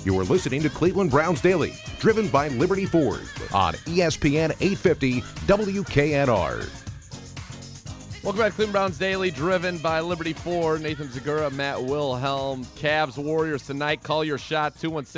You are listening to Cleveland Browns Daily, driven by Liberty Ford on ESPN 850 WKNR. Welcome back to Cleveland Browns Daily, driven by Liberty Ford. Nathan Zagura, Matt Wilhelm. Cavs Warriors tonight. Call your shot,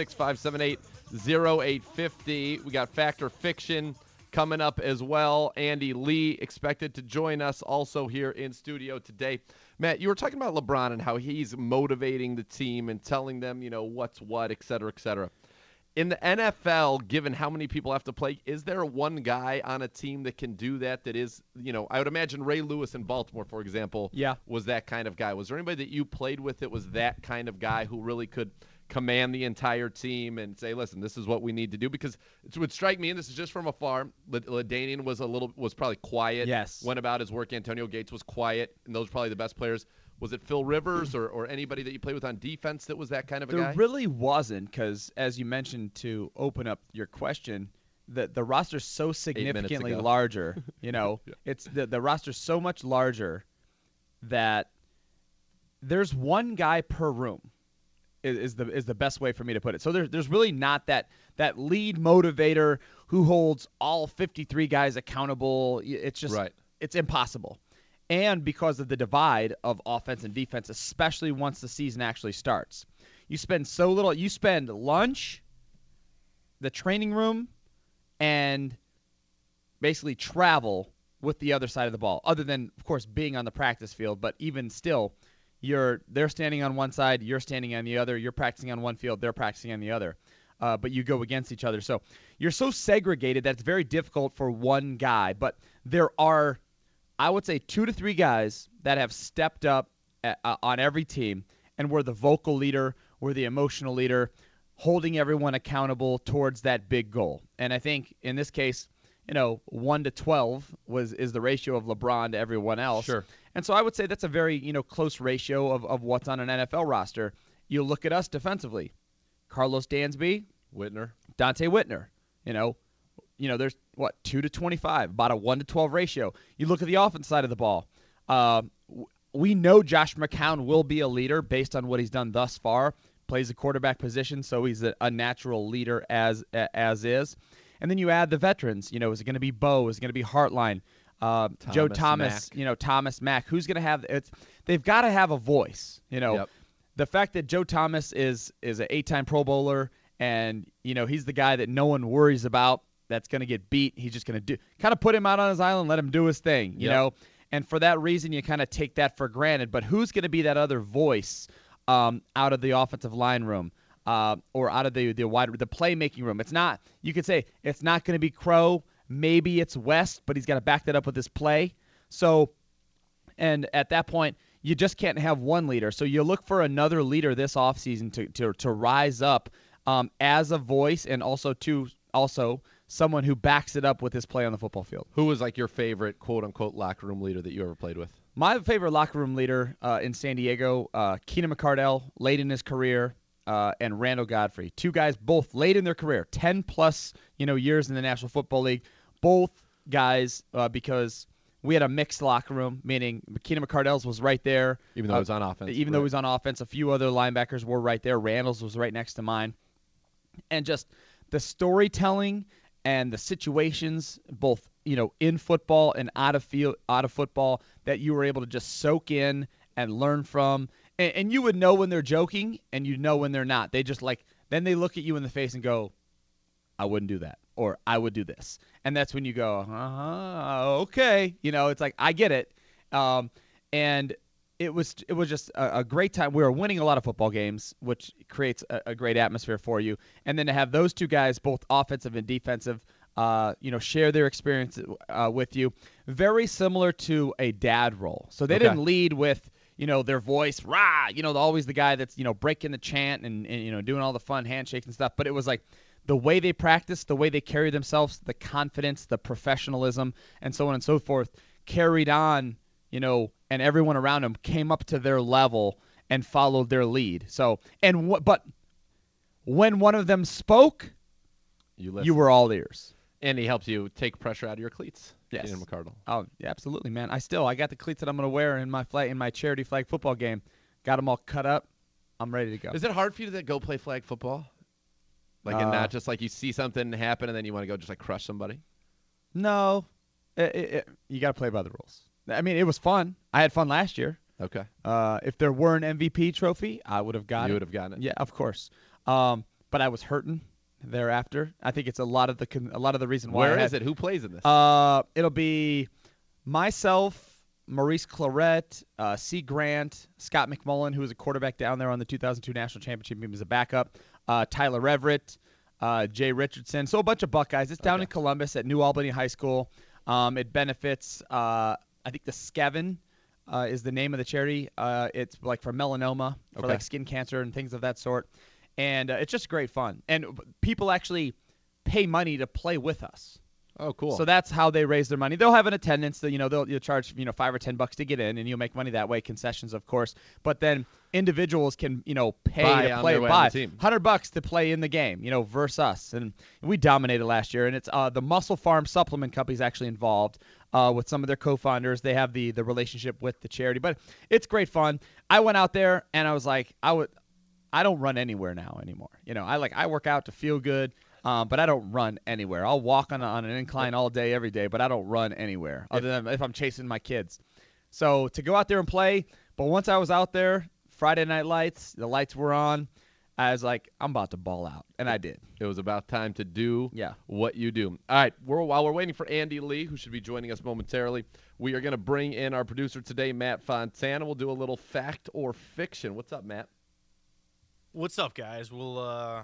216-578-0850. We got Fact or Fiction coming up as well. Andy Lee expected to join us also here in studio today. Matt, you were talking about LeBron and how he's motivating the team and telling them, what's what, et cetera, et cetera. In the NFL, given how many people have to play, is there one guy on a team that can do that is, I would imagine Ray Lewis in Baltimore, for example, was that kind of guy. Was there anybody that you played with that was that kind of guy who really could command the entire team and say, listen, this is what we need to do? Because it would strike me, and this is just from afar, LaDainian was probably quiet, went about his work. Antonio Gates was quiet, and those were probably the best players. Was it Phil Rivers or anybody that you played with on defense that was that kind of a guy? There really wasn't, because as you mentioned to open up your question, the roster's so significantly larger. It's the roster's so much larger that there's one guy per room. Is the best way for me to put it. So there's really not that lead motivator who holds all 53 guys accountable. It's just It's impossible. And because of the divide of offense and defense, especially once the season actually starts. You spend so little. You spend lunch, the training room, and basically travel with the other side of the ball, other than, of course, being on the practice field. But even still, they're standing on one side, you're standing on the other, you're practicing on one field, they're practicing on the other. But you go against each other. So you're so segregated that it's very difficult for one guy. But there are, I would say, 2 to 3 guys that have stepped up on every team and were the vocal leader, were the emotional leader, holding everyone accountable towards that big goal. And I think in this case, 1 to 12 is the ratio of LeBron to everyone else. Sure. And so I would say that's a very, close ratio of what's on an NFL roster. You look at us defensively. Carlos Dansby, Dante Whitner. There's 2 to 25, about a 1 to 12 ratio. You look at the offense side of the ball. We know Josh McCown will be a leader based on what he's done thus far. Plays the quarterback position, so he's a natural leader as is. And then you add the veterans. Is it going to be Bo? Is it going to be Hartline? Joe Thomas, Mack. Thomas Mack. Who's going to have it? They've got to have a voice. The fact that Joe Thomas is an 8-time Pro Bowler, and he's the guy that no one worries about that's going to get beat. He's just going to kind of put him out on his island, let him do his thing. You know, and for that reason, you kind of take that for granted. But who's going to be that other voice out of the offensive line room? Or out of the playmaking room? It's not. You could say it's not going to be Crow. Maybe it's West, but he's got to back that up with his play. So, and at that point, you just can't have one leader. So you look for another leader this offseason to rise up as a voice, and also someone who backs it up with his play on the football field. Who was like your favorite quote unquote locker room leader that you ever played with? My favorite locker room leader in San Diego, Keenan McCardell, late in his career. And Randall Godfrey, 2 guys both late in their career, 10+ years in the National Football League. Both guys, because we had a mixed locker room, meaning Keenan McCardell's was right there, even though he was on offense. Even though he was on offense, a few other linebackers were right there. Randall's was right next to mine, and just the storytelling and the situations, both in football and out of football, that you were able to just soak in and learn from. And you would know when they're joking, and you know when they're not. They just then they look at you in the face and go, I wouldn't do that, or I would do this. And that's when you go, okay. It's like, I get it. And it was just a great time. We were winning a lot of football games, which creates a great atmosphere for you. And then to have those 2 guys, both offensive and defensive, share their experience with you, very similar to a dad role. So they didn't lead with, their voice, rah, always the guy that's, breaking the chant and doing all the fun handshakes and stuff. But it was like the way they practiced, the way they carried themselves, the confidence, the professionalism, and so on and so forth, carried on, and everyone around them came up to their level and followed their lead. So, but when one of them spoke, you were all ears. And he helps you take pressure out of your cleats. Yes. Keenan McCardell. Oh, yeah, absolutely, man. I got the cleats that I'm going to wear in my charity flag football game. Got them all cut up. I'm ready to go. Is it hard for you to go play flag football? Like, and not just like you see something happen and then you want to go just like crush somebody? No. You got to play by the rules. I mean, it was fun. I had fun last year. Okay. If there were an MVP trophy, I would have gotten it. You would have gotten it? Yeah, of course. But I was hurting thereafter. I think it's a lot of the reason why. Where is it? Who plays in this? It'll be myself, Maurice Claret, C. Grant, Scott McMullen, who was a quarterback down there on the 2002 National Championship team as a backup, Tyler Everett, Jay Richardson. So a bunch of Buckeyes. It's down in Columbus at New Albany High School. It benefits, I think the Skevin is the name of the charity. It's like for melanoma, for like skin cancer and things of that sort. And it's just great fun. And people actually pay money to play with us. Oh, cool. So that's how they raise their money. They'll have an attendance that, you'll charge, $5 or $10 to get in, and you'll make money that way, concessions, of course. But then individuals can, pay to play $100 to play in the game, versus us. And we dominated last year. And it's the Muscle Farm Supplement Company is actually involved with some of their co-founders. They have the relationship with the charity. But it's great fun. I went out there and I was like, I don't run anywhere now anymore. I work out to feel good. But I don't run anywhere. I'll walk on an incline all day, every day, but I don't run anywhere other than if I'm chasing my kids. So to go out there and play, but once I was out there, Friday Night Lights, the lights were on, I was like, I'm about to ball out, and I did. It was about time to do what you do. All right, while we're waiting for Andy Lee, who should be joining us momentarily, we are going to bring in our producer today, Matt Fontana. We'll do a little fact or fiction. What's up, Matt? What's up, guys? We'll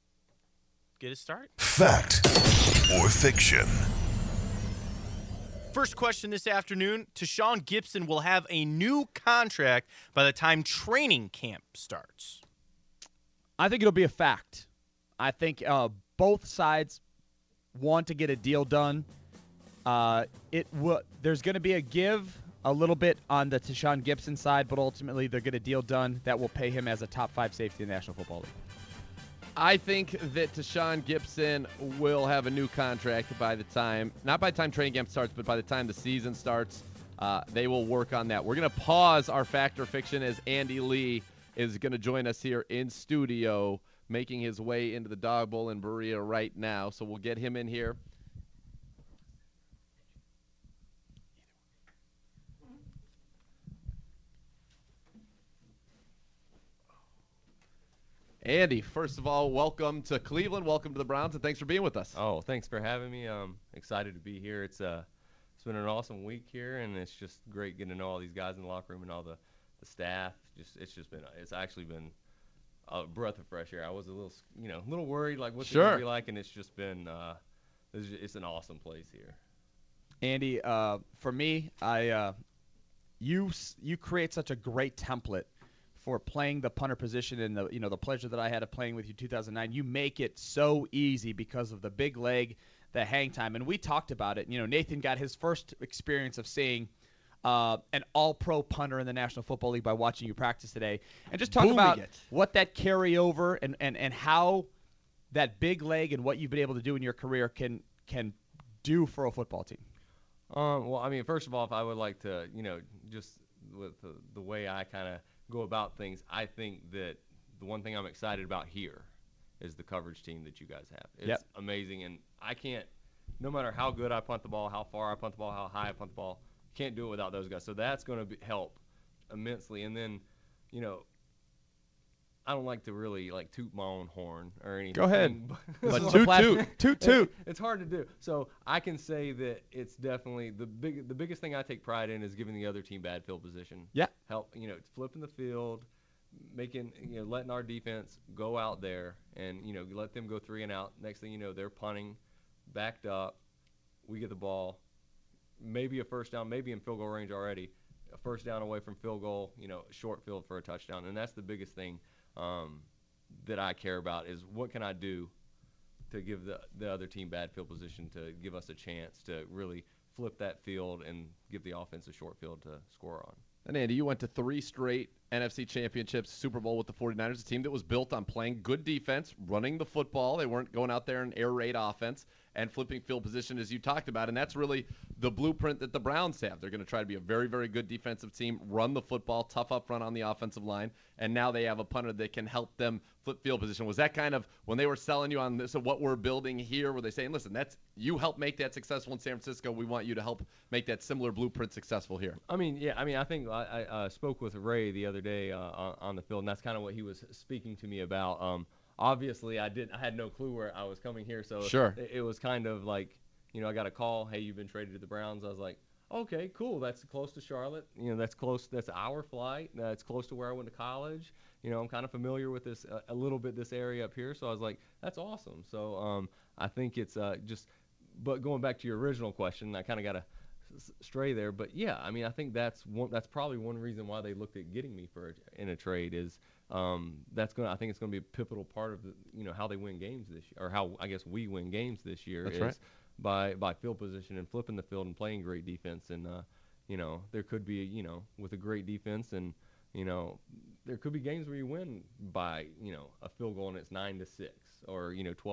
get it started. Fact or fiction? First question this afternoon. Tashaun Gipson will have a new contract by the time training camp starts. I think it'll be a fact. I think both sides want to get a deal done. There's going to be a give a little bit on the Tashaun Gipson side, but ultimately they'll get a deal done that will pay him as a top 5 safety in the National Football League. I think that Tashaun Gipson will have a new contract not by the time training camp starts, but by the time the season starts. They will work on that. We're going to pause our fact or fiction as Andy Lee is going to join us here in studio, making his way into the Dog Bowl in Berea right now. So we'll get him in here. Andy, first of all, welcome to Cleveland. Welcome to the Browns, and thanks for being with us. Oh, thanks for having me. I'm excited to be here. It's been an awesome week here, and it's just great getting to know all these guys in the locker room and all the staff. It's actually been a breath of fresh air. I was a little worried like what's it gonna be like, and it's just been it's an awesome place here. Andy, for me, you create such a great template for playing the punter position, and the pleasure that I had of playing with you 2009. You make it so easy because of the big leg, the hang time, and we talked about it. Nathan got his first experience of seeing an all-pro punter in the National Football League by watching you practice today, and just talk about what that carryover and how that big leg and what you've been able to do in your career can do for a football team. Well, I mean, first of all, if I would like to, just with the way I kind of go about things, I think that the one thing I'm excited about here is the coverage team that you guys have. It's amazing, and I can't, no matter how good I punt the ball, how far I punt the ball, how high I punt the ball, can't do it without those guys. So that's going to help immensely. And then, I don't like to really toot my own horn or anything. Go ahead. But toot. It's hard to do. So I can say that it's definitely the biggest thing I take pride in is giving the other team bad field position. Yeah. Help, flipping the field, making, letting our defense go out there and, let them go 3 and out. Next thing you know, they're punting, backed up. We get the ball, maybe a first down, maybe in field goal range already, a first down away from field goal, short field for a touchdown. And that's the biggest thing that I care about is what can I do to give the other team bad field position to give us a chance to really flip that field and give the offense a short field to score on. And Andy, you went to 3 straight NFC championships, Super Bowl with the 49ers, a team that was built on playing good defense, running the football. They weren't going out there and air raid offense. and flipping field position, as you talked about. And that's really the blueprint that the Browns have. They're going to try to be a very, very good defensive team, run the football, tough up front on the offensive line, and now they have a punter that can help them flip field position. Was that kind of when they were selling you on this of what we're building here, were they saying, listen, that's you help make that successful in San Francisco, we want you to help make that similar blueprint successful here? I mean, yeah. I mean, I think I spoke with Ray the other day on the field, and that's kind of what he was speaking to me about. Obviously, I had no clue where I was coming here, so sure. It was kind of like, I got a call, hey, you've been traded to the Browns. I was like, okay, cool. That's close to Charlotte. That's close. That's an hour flight. It's close to where I went to college. I'm kind of familiar with this a little bit, this area up here. So I was like, that's awesome. So I think it's but going back to your original question, I kind of got to stray there. But yeah, I mean, I think that's probably one reason why they looked at getting me in a trade is I think it's going to be a pivotal part of how they win games this year, or how I guess we win games this year. That's is right. by field position and flipping the field and playing great defense. And there could be with a great defense, and there could be games where you win by a field goal and it's 9-6 or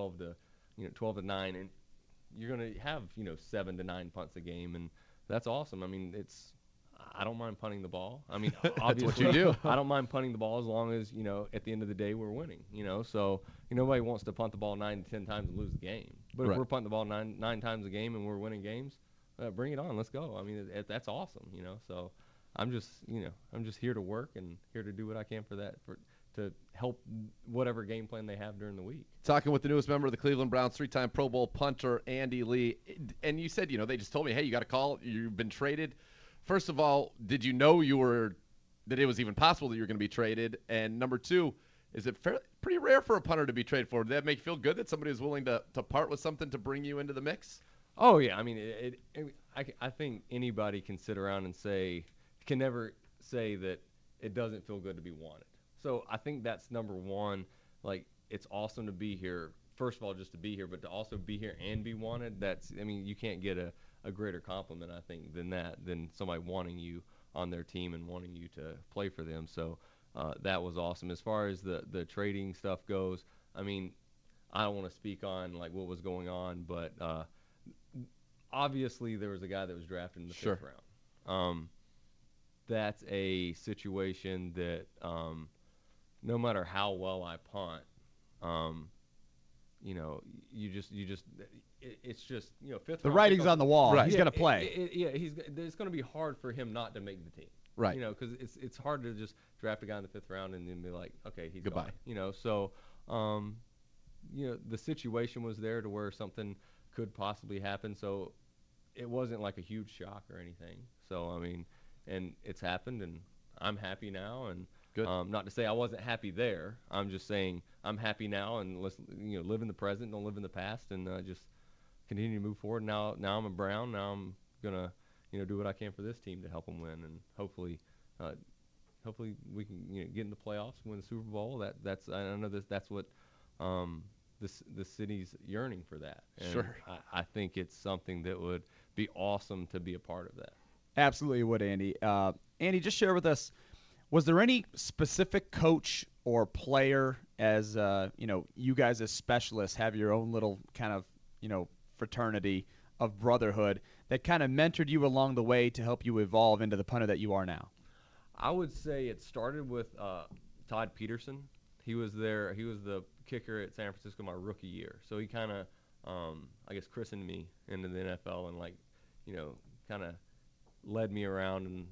12-9, and you're going to have 7 to 9 punts a game, and that's awesome. I mean, I don't mind punting the ball. I mean, obviously, what you do. I don't mind punting the ball as long as at the end of the day we're winning. So nobody wants to punt the ball 9 to 10 times and lose the game. But if we're punting the ball nine times a game and we're winning games, bring it on. Let's go. I mean, that's awesome. So I'm just here to work and here to do what I can to help whatever game plan they have during the week. Talking with the newest member of the Cleveland Browns, 3-time Pro Bowl punter Andy Lee. And you said, they just told me, hey, you got a call. You've been traded. First of all, did you know that it was even possible that you were going to be traded? And number two, is it pretty rare for a punter to be traded for? Did that make you feel good that somebody was willing to part with something to bring you into the mix? Oh, yeah. I mean, I think anybody can sit around and can never say that it doesn't feel good to be wanted. So I think that's number one. Like, it's awesome to be here. First of all, just to be here, but to also be here and be wanted, you can't get a greater compliment, I think, than somebody wanting you on their team and wanting you to play for them. So that was awesome. As far as the trading stuff goes, I mean, I don't want to speak on like what was going on, but obviously there was a guy that was drafted in the fifth round. That's a situation that no matter how well I punt, it's just fifth. The writing's on the wall. Right. He's going to play. It's going to be hard for him not to make the team. Right. Because it's hard to just draft a guy in the fifth round and then be like, okay, he's goodbye. Gone. So the situation was there to where something could possibly happen. So it wasn't like a huge shock or anything. So I mean, and it's happened, and I'm happy now. And good. Not to say I wasn't happy there. I'm just saying I'm happy now, and let's live in the present, don't live in the past, and just continue to move forward. Now I'm a Brown. Now I'm gonna do what I can for this team to help them win, and hopefully we can get in the playoffs, win the Super Bowl. I know that's what the city's yearning for that. And sure. I think it's something that would be awesome to be a part of that. Absolutely would, Andy. Andy, just share with us, was there any specific coach or player, as you guys as specialists have your own little kind of fraternity of brotherhood that kind of mentored you along the way to help you evolve into the punter that you are now? I would say it started with Todd Peterson. He was there. He was the kicker at San Francisco my rookie year. So he kind of, I guess, christened me into the NFL and kind of led me around and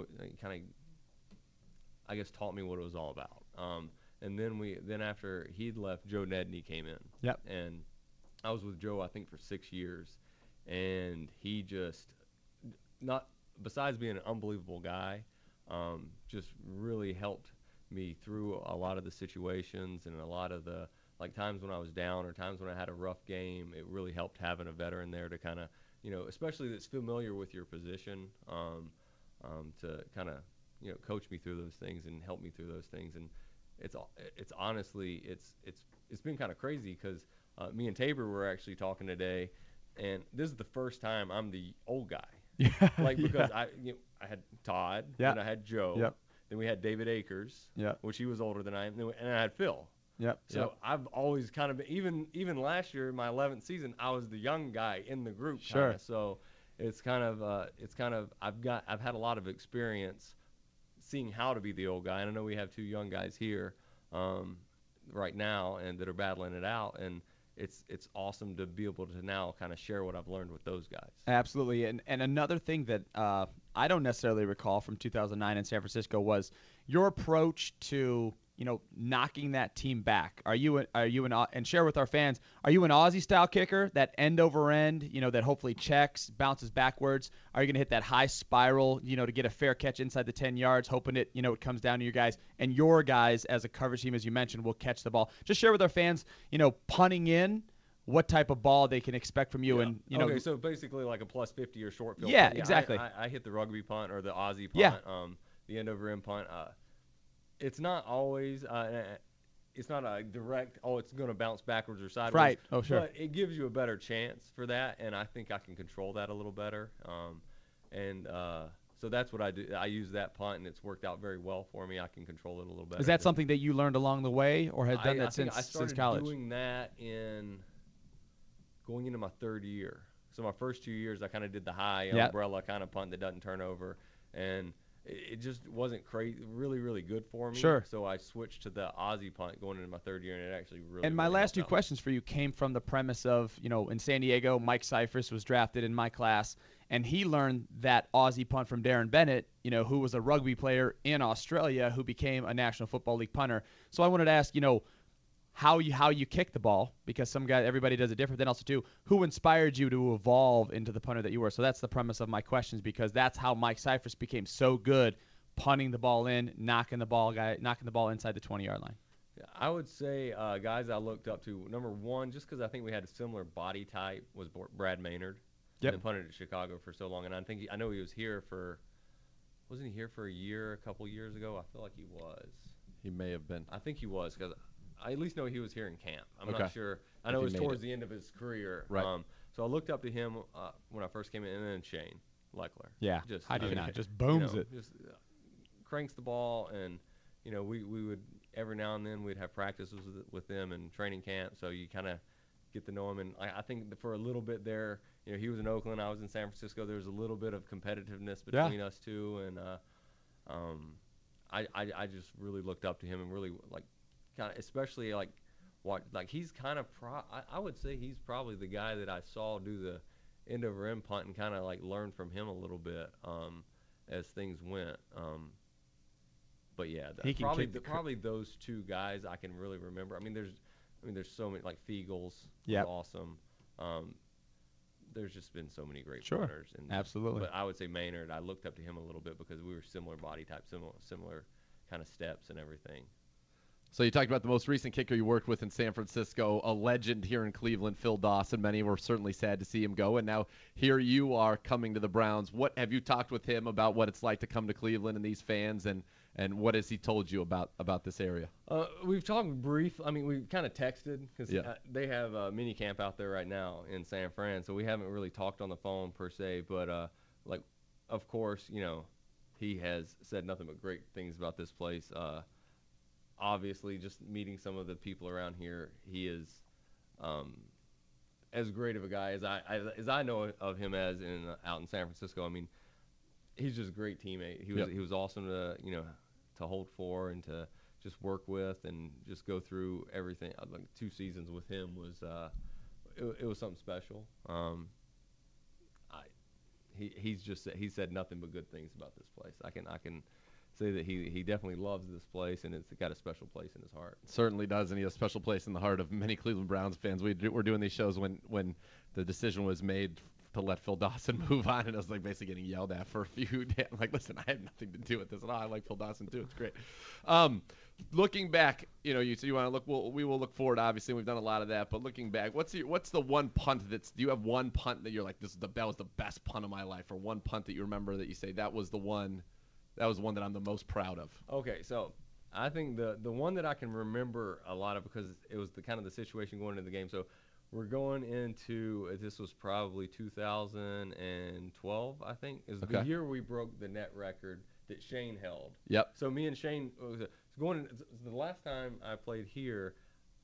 I guess taught me what it was all about. And then after he'd left, Joe Nedney came in. Yep. And I was with Joe, I think, for 6 years, and he just besides being an unbelievable guy, just really helped me through a lot of the situations and a lot of the times when I was down or times when I had a rough game. It really helped having a veteran there to kind of especially that's familiar with your position, to kind of coach me through those things and help me through those things. And it's honestly it's been kind of crazy because me and Tabor were actually talking today, and this is the first time I'm the old guy. Because I had Todd, and I had Joe, then we had David Akers, which he was older than I am, and I had Phil. Yep. So I've always kind of even last year, my 11th season, I was the young guy in the group. Sure. Kinda. So it's kind of I've had a lot of experience seeing how to be the old guy. And I know we have 2 young guys here right now and that are battling it out, and it's awesome to be able to now kind of share what I've learned with those guys. Absolutely. And another thing that I don't necessarily recall from 2009 in San Francisco was your approach to, knocking that team back. Are you and share with our fans, are you an Aussie style kicker, that end over end, that hopefully checks, bounces backwards? Are you going to hit that high spiral, to get a fair catch inside the 10 yards, hoping it, it comes down to your guys, and your guys as a coverage team, as you mentioned, will catch the ball? Just share with our fans, punting in, what type of ball they can expect from you. And okay, so basically like a plus 50 or short field. Yeah, exactly. I hit the rugby punt or the Aussie punt, the end over end punt. It's not always it's not a direct, it's going to bounce backwards or sideways. Right. Oh, sure. But it gives you a better chance for that, and I think I can control that a little better. So that's what I do. I use that punt, and it's worked out very well for me. I can control it a little better. Is that something that you learned along the way, or have done that since college? I started doing that going into my 3rd year. So my first 2 years, I kind of did the high umbrella kind of punt that doesn't turn over, and it just wasn't really, really good for me. Sure. So I switched to the Aussie punt going into my 3rd year, and it actually really. And my last 2 questions for you came from the premise of, in San Diego, Mike Cyphers was drafted in my class, and he learned that Aussie punt from Darren Bennett, who was a rugby player in Australia who became a National Football League punter. So I wanted to ask, how you kick the ball, because everybody does it different. Then also too, who inspired you to evolve into the punter that you were? So that's the premise of my questions, because that's how Mike Cyphers became so good, punting the ball in, knocking the ball inside the 20-yard line. Yeah, I would say guys I looked up to, number one, just because I think we had a similar body type, was Brad Maynard. Yep. Been punted at Chicago for so long, and I know he was here wasn't he here for a year, a couple years ago? I feel like he was. He may have been. I think he was, because I at least know he was here in camp. I'm Okay. not sure. I know it was towards the end of his career. Right. So I looked up to him when I first came in, and then Shane Leckler. Yeah. How do you not? Just booms it. Just cranks the ball, and we would every now and then we'd have practices with them in training camp. So you kind of get to know him, and I think for a little bit there, he was in Oakland, I was in San Francisco. There was a little bit of competitiveness between us two, and I just really looked up to him and really kind of, especially he's kind of I would say he's probably the guy that I saw do the end over end punt and kind of learn from him a little bit as things went. But yeah, probably those 2 guys I can really remember. There's so many, Fiegels, yep. awesome. There's just been so many great sure. punters. Absolutely. But I would say Maynard, I looked up to him a little bit because we were similar body type, similar kind of steps and everything. So you talked about the most recent kicker you worked with in San Francisco, a legend here in Cleveland, Phil Dawson. Many were certainly sad to see him go, and now here you are coming to the Browns. What have you talked with him about what it's like to come to Cleveland and these fans, and what has he told you about this area? We've talked brief. We've kind of texted because they have a mini camp out there right now in San Fran, so we haven't really talked on the phone per se. But of course, he has said nothing but great things about this place. Obviously, just meeting some of the people around here, he is as great of a guy as I know of him as out in San Francisco. He's just a great teammate. He was awesome to hold for and to just work with and just go through everything. 2 seasons with him was it was something special. He said nothing but good things about this place. I can say that he definitely loves this place, and it's got a special place in his heart. Certainly does, and he has a special place in the heart of many Cleveland Browns fans. We're doing these shows when the decision was made to let Phil Dawson move on, and I was basically getting yelled at for a few days. I'm listen, I have nothing to do with this at all. I like Phil Dawson too. It's great. Looking back, you want to look. We will look forward. Obviously, we've done a lot of that. But looking back, what's the one punt do you have one punt that you're like, that was the best punt of my life, or one punt that you remember that you say that was the one that I'm the most proud of? Okay, so I think the one that I can remember a lot of, because it was the kind of the situation going into the game. So we're going into, this was probably 2012, I think, is the year we broke the net record that Shane held. Yep. So me and Shane, the last time I played here,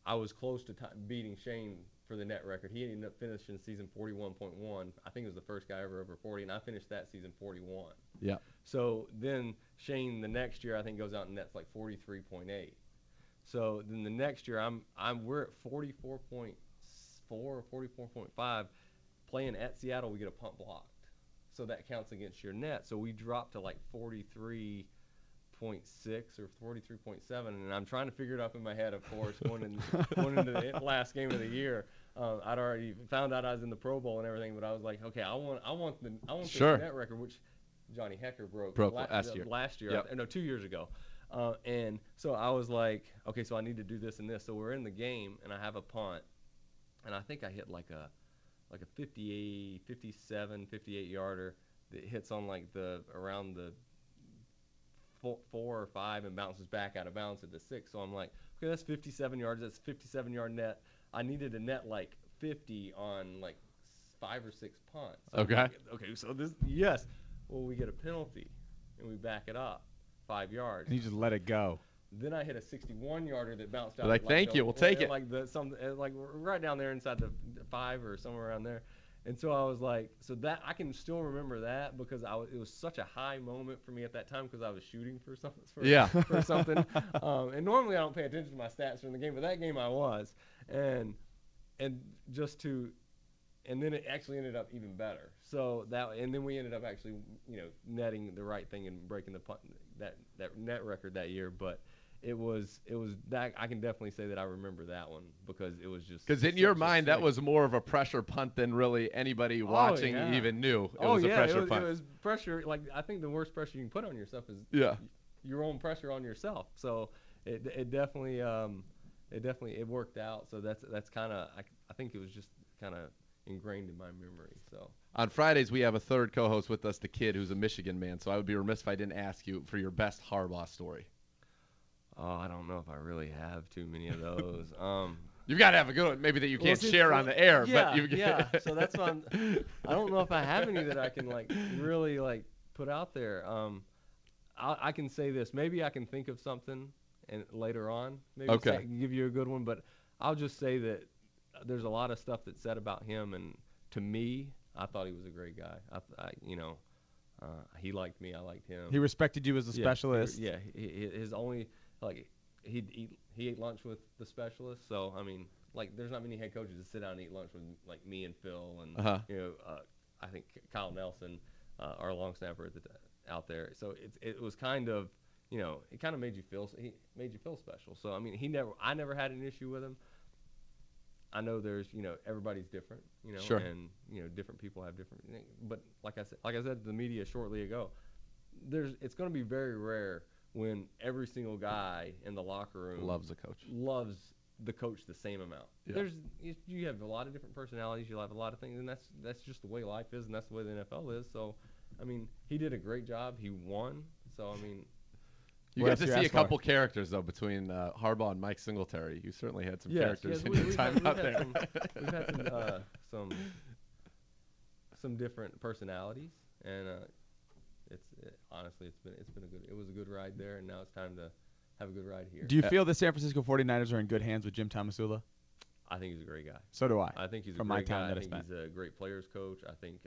I was close to beating Shane for the net record. He ended up finishing season 41.1. I think it was the first guy ever over 40, and I finished that season 41. Yeah. So then Shane the next year I think goes out and nets like 43.8. So then the next year we're at 44.4 or 44.5. Playing at Seattle, we get a punt blocked. So that counts against your net. So we dropped to like 43.6 or 43.7, and I'm trying to figure it up in my head, of course, going into the last game of the year. I'd already found out I was in the Pro Bowl and everything, but I was like, okay, I want the net record, which Johnny Hecker broke last year. Yep. No, 2 years ago. And so I was like, okay, so I need to do this and this. So we're in the game, and I have a punt, and I think I hit like a 58, 57, 58 yarder that hits on like around the 4 or 5 and bounces back out of bounds at the 6. So I'm like, okay, that's 57 yards. That's 57-yard net. I needed to net like 50 on like 5 or 6 punts. So okay. So yes. Well, we get a penalty, and we back it up 5 yards. And you just let it go. Then I hit a 61-yarder that bounced out. Like, thank you, we'll take it. Like right down there inside the 5 or somewhere around there. And so I was like, so that I can still remember that because it was such a high moment for me at that time because I was shooting for something. For something. And normally I don't pay attention to my stats during the game, but that game I was. And then it actually ended up even better. So and then we ended up actually, netting the right thing and breaking that net record that year. But it was that I can definitely say that I remember that one because it was just because in your mind that was more of a pressure punt than really anybody watching even knew it was a pressure punt. It was pressure. Like I think the worst pressure you can put on yourself is your own pressure on yourself. So it definitely worked out. So that's kind of I think it was just kind of ingrained in my memory. So on Fridays we have a third co-host with us, the Kid, who's a Michigan man. So I would be remiss if I didn't ask you for your best Harbaugh story. Oh, I don't know if I really have too many of those. You've got to have a good one, maybe that you can't share on the air. But so that's why I don't know if I have any that I can really put out there. I can say this. Maybe I can think of something and later on. Maybe I can give you a good one. But I'll just say that there's a lot of stuff that's said about him, and to me, I thought he was a great guy. He liked me. I liked him. He respected you as a specialist. Yeah. His only. He ate lunch with the specialist, so I mean, there's not many head coaches that sit down and eat lunch with me and Phil and I think Kyle Nelson, our long snapper out there. So it was kind of it kind of made you feel special. So I mean, I never had an issue with him. I know there's everybody's different, sure. And different people have different. But like I said to the media shortly ago, it's going to be very rare when every single guy in the locker room loves the coach the same amount. Yeah. You have a lot of different personalities, you'll have a lot of things, and that's just the way life is, and that's the way the NFL is. So, I mean, he did a great job. He won. So, I mean, you got to see a couple characters though between Harbaugh and Mike Singletary. You certainly had some characters in your time out there. We've had some different personalities, and honestly, it was a good ride there, and now it's time to have a good ride here. Do you feel the San Francisco 49ers are in good hands with Jim Thomasula? I think he's a great guy. So do I. I think he's a great guy. I think he's a great players coach. I think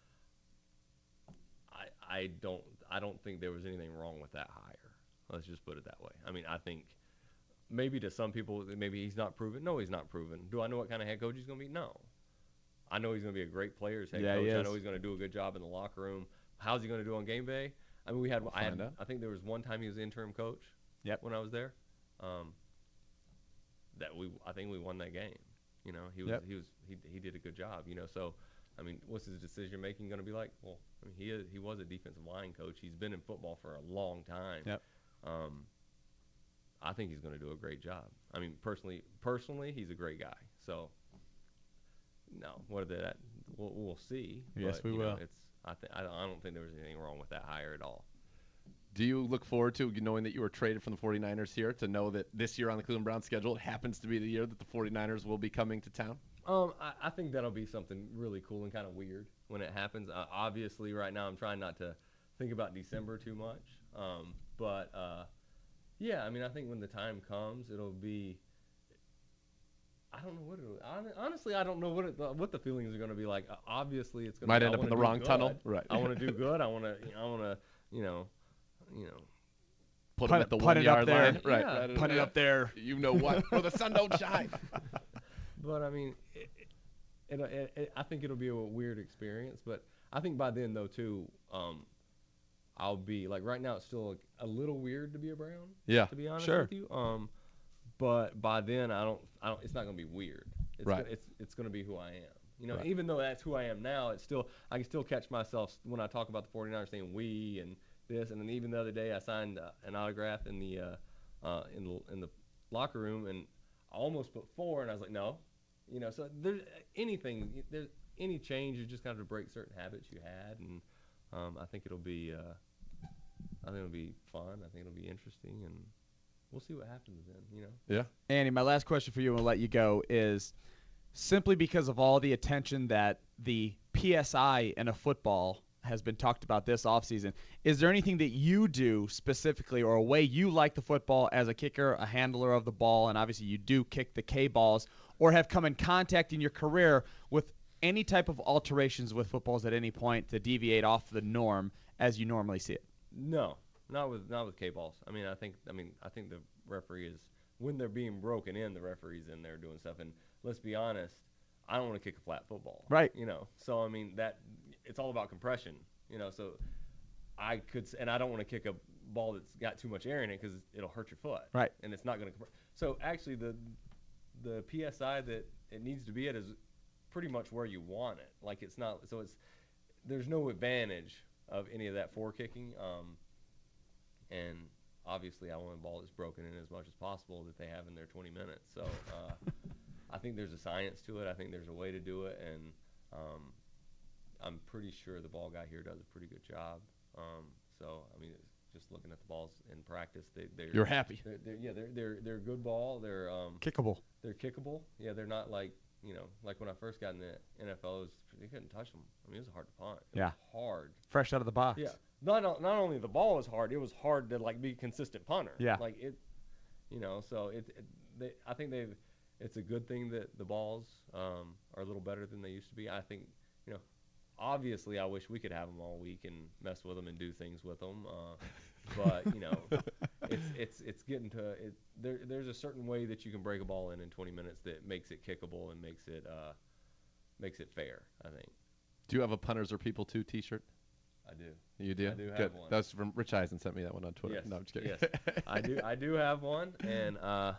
I don't think there was anything wrong with that hire. Let's just put it that way. I mean, I think maybe to some people maybe he's not proven. No, he's not proven. Do I know what kind of head coach he's going to be? No. I know he's going to be a great players head coach. I know he's going to do a good job in the locker room. How's he going to do on game day? I mean, I think there was one time he was interim coach. Yep. When I was there, I think we won that game. He did a good job. So, I mean, what's his decision making going to be like? Well, I mean, he was a defensive line coach. He's been in football for a long time. Yep. I think he's going to do a great job. I mean, personally, he's a great guy. So, no, we'll see. Yes, we will. I don't think there was anything wrong with that hire at all. Do you look forward to knowing that you were traded from the 49ers here, to know that this year on the Cleveland Browns schedule, it happens to be the year that the 49ers will be coming to town? I think that'll be something really cool and kind of weird when it happens. Obviously, right now I'm trying not to think about December too much. Yeah, I mean, I think when the time comes, it'll be I don't know what honestly, I don't know what the feelings are going to be like. Obviously, it's going to might end up in the wrong tunnel. Right. I want to do good. I want to, put them at the 1 yard line. Right. Yeah. Put it up there. You know what? Where the sun don't shine. But I mean, I think it'll be a weird experience. But I think by then, though, too, I'll be like right now. It's still a little weird to be a Brown. Yeah. To be honest Sure. with you. But by then, I don't. It's not going to be weird. It's right. It's going to be who I am. You know, right. even though that's who I am now, I can still catch myself when I talk about the 49ers saying we and this. And then even the other day, I signed an autograph in the locker room, and I almost put 4, and I was like, no. You know, so there's any change, you just have to break certain habits you had, and I think it'll be fun. I think it'll be interesting, and we'll see what happens then. You know. Yeah. Andy, my last question for you, and we'll let you go, is simply because of all the attention that the PSI in a football has been talked about this offseason, is there anything that you do specifically or a way you like the football as a kicker, a handler of the ball, and obviously you do kick the K balls, or have come in contact in your career with any type of alterations with footballs at any point to deviate off the norm as you normally see it? No, not with K balls. I think the referee is, when they're being broken in, the referee's in there doing stuff. And let's be honest, I don't want to kick a flat football. Right. You know. So I mean that it's all about compression. You know. So I don't want to kick a ball that's got too much air in it because it'll hurt your foot. Right. And it's not going to. So actually, the PSI that it needs to be at is pretty much where you want it. Like it's not. So there's no advantage of any of that kicking. And obviously, I want a ball that's broken in as much as possible that they have in their 20 minutes. So I think there's a science to it. I think there's a way to do it, and I'm pretty sure the ball guy here does a pretty good job. So I mean, just looking at the balls in practice, You're happy. They're good ball. They're kickable. They're kickable. Yeah, they're not like like when I first got in the NFL, you couldn't touch them. I mean, it was hard to punt. It was hard. Fresh out of the box. Yeah. Not only the ball was hard, it was hard to like be a consistent punter. Yeah. Like it, so I think it's a good thing that the balls are a little better than they used to be. I think, obviously I wish we could have them all week and mess with them and do things with them. But it's getting to it. There's a certain way that you can break a ball in 20 minutes that makes it kickable and makes it fair, I think. Do you have a Punters Are People Too T-shirt? I do. You do? I do have Good. one. That's from Rich Eisen sent me that one on Twitter. Yes. No, I'm just kidding. Yes. I do have one, and I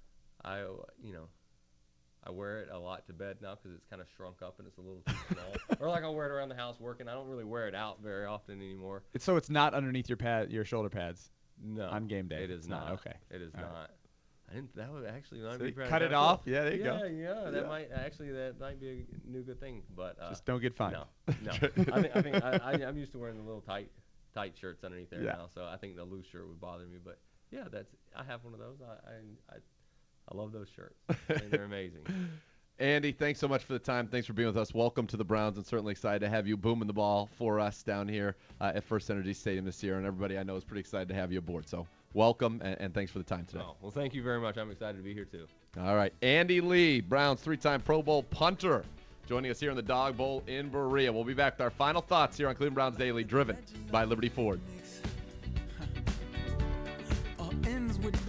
wear it a lot to bed now because it's kind of shrunk up and it's a little too small. Or like I'll wear it around the house working. I don't really wear it out very often anymore. So it's not underneath your should pads. No. On game day. It is not. Okay. It is All not. right. I didn't. That would actually might So be cut it off. Yeah, there you go. Yeah. That might be a new good thing. But just don't get fined. No. I think I'm used to wearing the little tight shirts underneath there now. So I think the loose shirt would bother me. But yeah, I have one of those. I love those shirts. They're amazing. Andy, thanks so much for the time. Thanks for being with us. Welcome to the Browns, and certainly excited to have you booming the ball for us down here at First Energy Stadium this year. And everybody I know is pretty excited to have you aboard. So welcome, and thanks for the time today. Oh, well, thank you very much. I'm excited to be here, too. All right. Andy Lee, Browns 3-time Pro Bowl punter, joining us here in the Dog Bowl in Berea. We'll be back with our final thoughts here on Cleveland Browns Daily, driven by Liberty Ford.